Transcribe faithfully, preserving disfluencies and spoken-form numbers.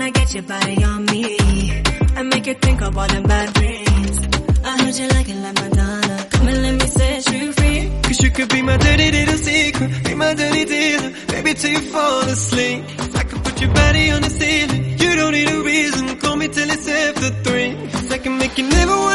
wanna get your body on me and make you think of all them bad dreams. I heard you like it like Madonna. Come and let me set you free. Cause you could be my dirty little secret, be my dirty dealer, baby till you fall asleep. I could put your body on the ceiling, you don't need a reason, call me till it's after three. Cause I can make you never